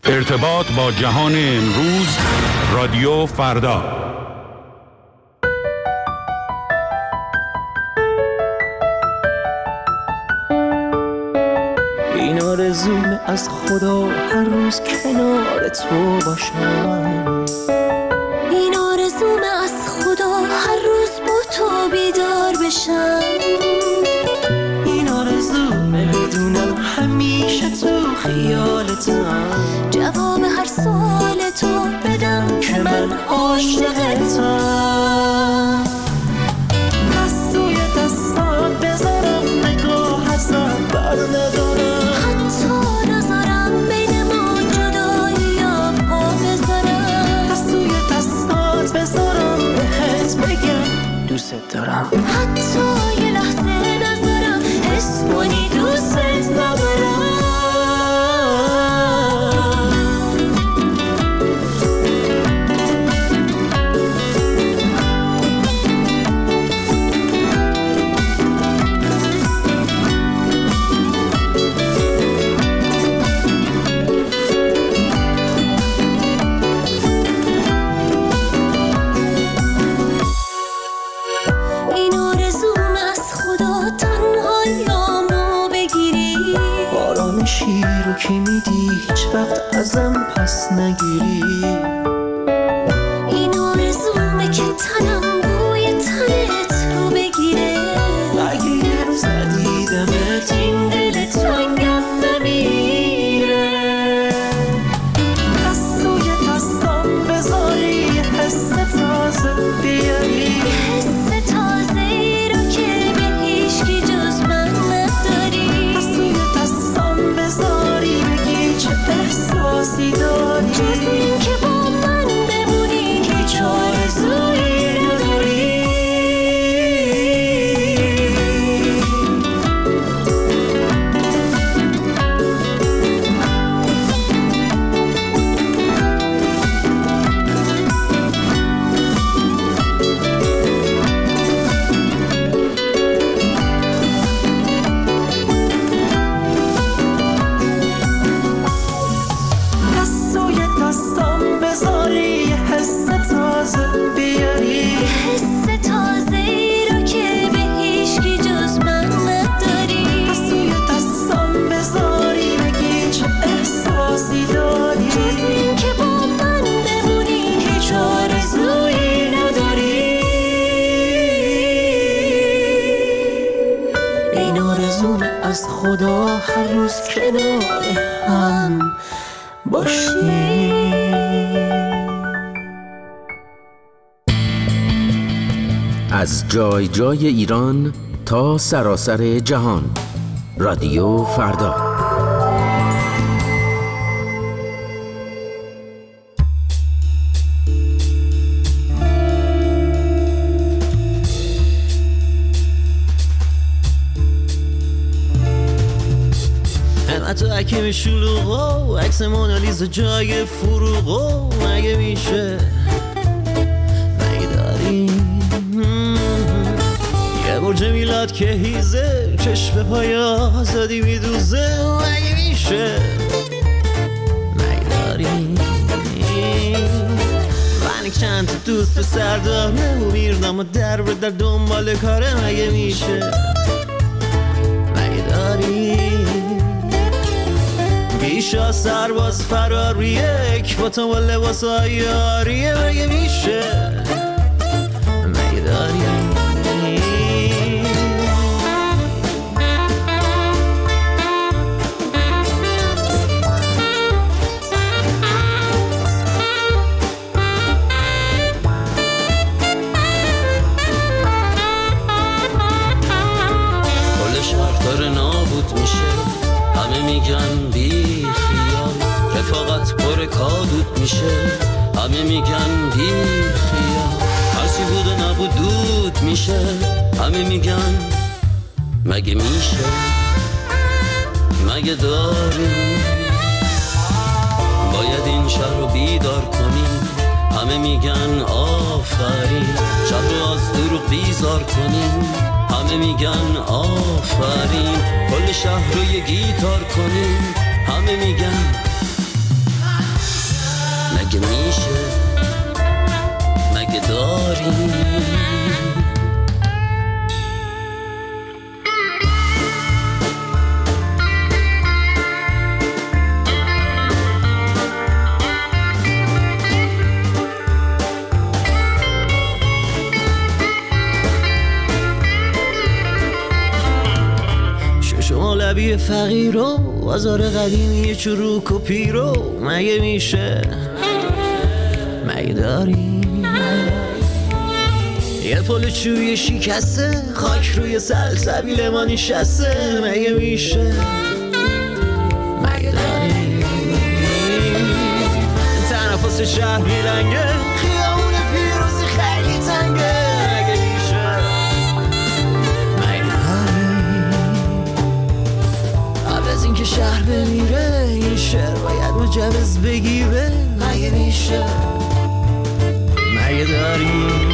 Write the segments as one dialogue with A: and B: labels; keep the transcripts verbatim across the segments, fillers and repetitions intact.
A: ارتباط با جهان امروز، رادیو فردا.
B: این آرزومه از خدا هر روز کنار تو باشم.
C: این آرزومه از خدا هر روز با تو بیدار بشم.
B: این آرزومه بدونم همیشه تو خیالتم.
C: جواب هر سوال تو بدم
B: که من عاشقتم. دست توی دستات بذارم نگاه ازم بر ندارم.
C: حتی نذارم بین ما جدایی یا پا بذارم.
B: دست توی دستات بذارم بهت بگم دوست دارم.
C: حتی یه لحظه نذارم حس کنی دوست ندارم.
B: که میدی هیچ وقت ازم پس نگیری.
C: این آرزومه که تنم بوی تنت رو بگیره.
B: اگه یه روز ندیدمت این دل تو انگم نمیره. دست توی دستم بذاری حس تازه بیاری.
C: حس تازه ای رو که به هیچکی جز من نداری.
B: دست توی دستم بذاری چه احساسی داری.
C: جز این که با من بمونی هیچ آرزویی نداری.
B: از خدا هر روز کنار هم باشی.
D: از جای جای ایران تا سراسر جهان، رادیو فردا.
E: تو حکیم شلوغو عکس مونالیزا جای فروغو مگه میشه مگه داریم یه برج میلاد که هیزه چشم پای آزادی میدوزه مگه میشه مگه داریم من چند تا دوست سرداره و میردم و در به در دنبال کاره مگه میشه مگه داریم بیشا سرباز فراریه یک با تو با لباس های آریه مگه میشه مگه داریم کل شهر داره نابود میشه. همه میگن بی خیال رفاقت پر کادود میشه. همه میگن بی خیال هرچی بود و نبود دود میشه. همه میگن مگه میشه مگه داریم باید این شهر رو بیدار کنیم. همه میگن آفرین شهر رو از دروغ بیزار کنیم. همه میگن آفرین کل شهر رو یه گیتار کنیم. همه میگن زندگی فقیر و بازار قدیمی چروک و پیرو مگه میشه؟ مگه داریم یه پل چوی شکسته خاک روی سلسبیل ما نشسته مگه میشه؟ مگه داریم تنفس شهر میلنگه خیابون پیروزی خیلی تنگه مگه میشه؟ مگه داریم قبل از اینکه شهر بمیره این شهر باید مجوز بگیره مگه میشه؟ مگه داریم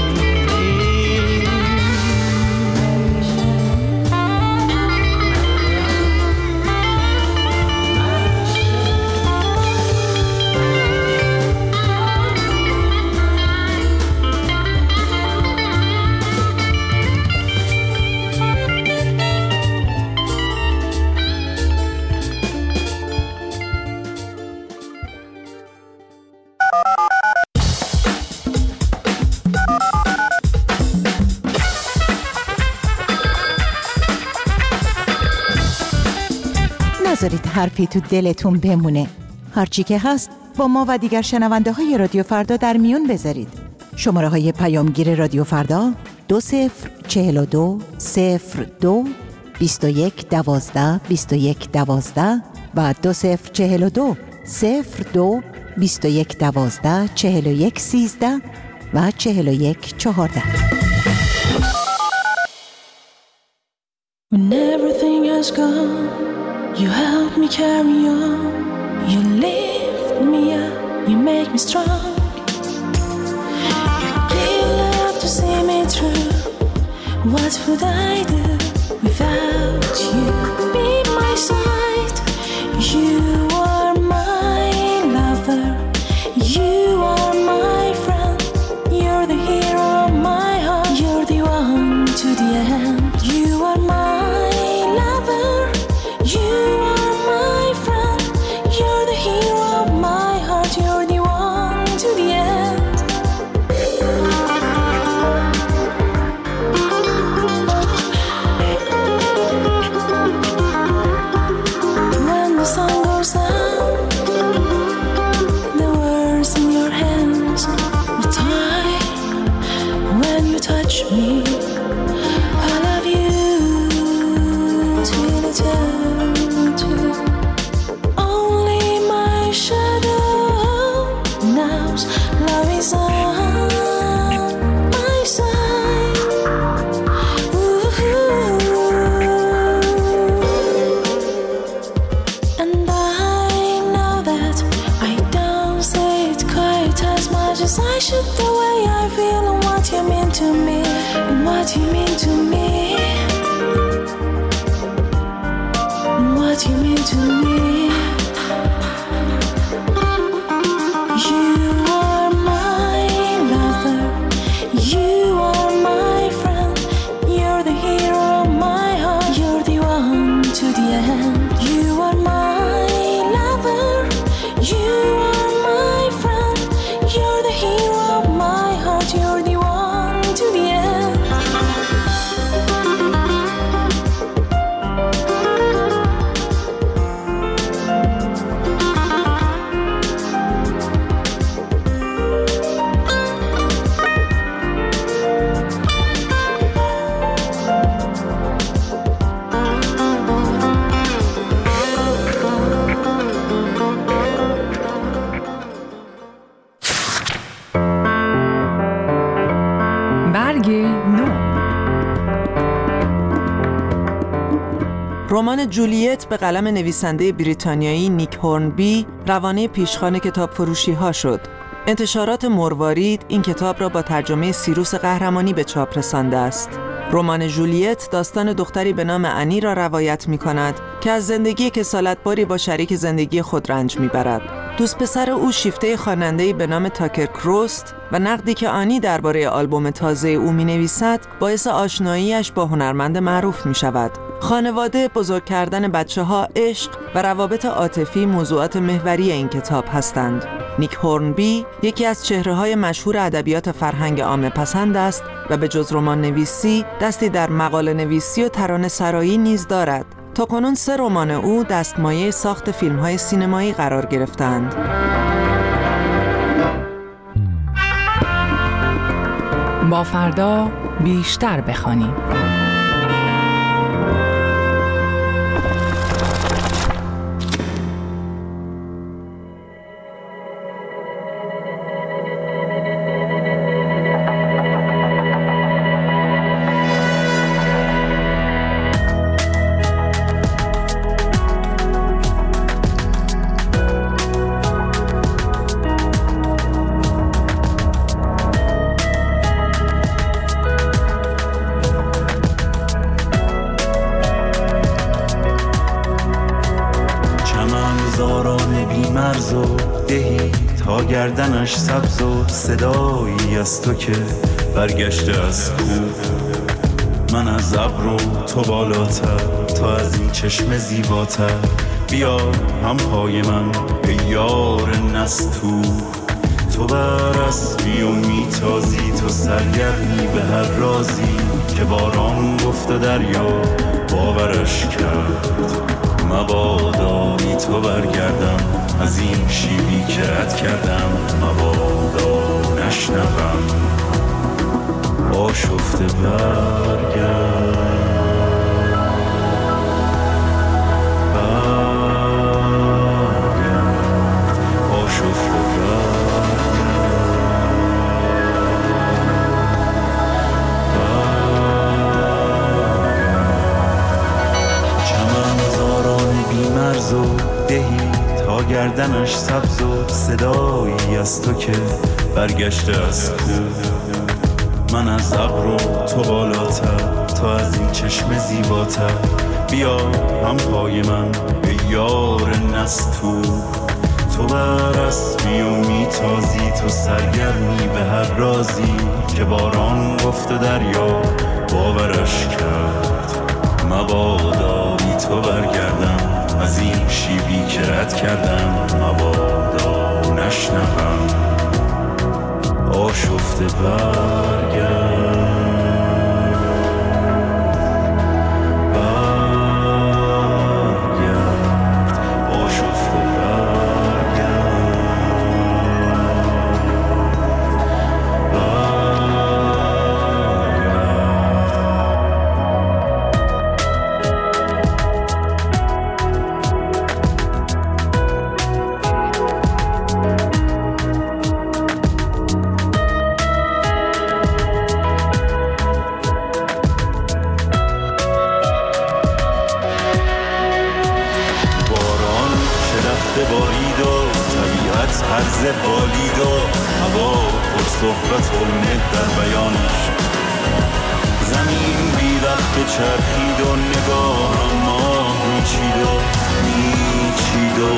F: نذارید حرفی تو دلتون بمونه. هرچی که هست با ما و دیگر شنونده های رادیو فردا در میون بذارید. شماره های پیامگیر رادیو فردا دو صفر چهل و دو صفر دو بیست و یک دوازده بیست و یک دوازده و دو صفر چهل و دو صفر دو بیست و یک دوازده چهل و یک سیزده و چهل و یک چهارده.
B: When everything has gone, you help me carry on. You lift me up, you make me strong. You give love to see me through. What would I do without you? Be my side. You are my lover. You are my friend. You're the hero of my heart. You're the one to the end. You are my lover. You are my friend. You're the hero of my heart. You're the one to the end. When the sun goes down, the words in your hands will tie. When you touch me, I love you till eternity. Only my shadow knows love is on my side. Ooh. And I know that I don't say it quite as much as I should. The way I feel and what you mean to me, and what you mean to me, and what you mean to me. You are my lover. You are my friend. You're the hero of my heart. You're the one to the end. You are my lover. You are my friend. You're the hero of my heart. You're the one to the end.
G: برگ نو.
H: رمان جولیت به قلم نویسنده بریتانیایی نیک هورنبی روانه پیشخوان کتاب فروشی ها شد. انتشارات مروارید این کتاب را با ترجمه سیروس قهرمانی به چاپ رسانده است. رمان جولیت داستان دختری به نام انی را روایت می کند که از زندگی کسالتباری با شریک زندگی خود رنج می برد. دوست پسر او شیفته خواننده‌ای به نام تاکر کروست و نقدی که آنی درباره آلبوم تازه او می نویسد باعث آشناییش با هنرمند معروف می شود. خانواده، بزرگ کردن بچه ها، عشق و روابط عاطفی موضوعات محوری این کتاب هستند. نیک هورنبی یکی از چهره‌های مشهور ادبیات فرهنگ عامه پسند است و به جز رمان نویسی دستی در مقاله نویسی و ترانه سرایی نیز دارد. تا کنون سه رمان او دستمایه ساخت فیلم‌های سینمایی قرار گرفتند.
G: با فردا بیشتر بخوانیم.
I: گردنش سبز و صدایی از تو که برگشته از کوه. من از ابر و تو بالاتر، تو از این چشم زیباتر. بیا هم پای من ای یار نستو. تو بر اسبی و میتازی، تو سرگرمی به هر رازی که باران گفت و دریا باورش کرد. مبادا بی تو برگردم از این شیبی که رد کردم. مبادا نشنوم آشفته برگرد. برگرد آشفته برگرد. چمن زاران بیمرز و دهی تا گردنش سبز و صدایی از تو که برگشته از کوه. من از ابر و تو بالاتر، تو از این چشم زیباتر. بیا هم پای من ای یار نستو. تو بر اسبی و میتازی، تو سرگرمی به هر رازی که باران گفت و دریا باورش کرد. مبادا بی تو برگردم از این شیبی که رد کردم. مبادا نشنوم آشفته برگرد. برگرد آشفته برگرد. عرض بالید و هوا پر صحبت و ند در بیانش. زمین بی وقت چرخید و نگاهم ماه میچید و میچید و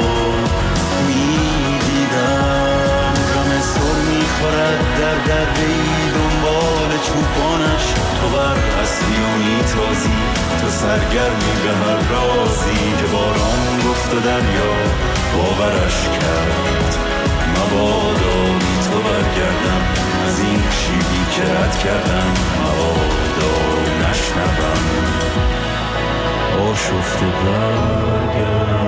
I: میدیدم. رم سر میخورد در درهی دنبال چوپانش. تو بر اسبی و میتازی، تو سرگرمی به هر رازی که باران گفت و دریا باورش کرد. مبادا بی تو برگردم از این شیبی که رد کردم. مبادا نشنوم آشفته برگردم.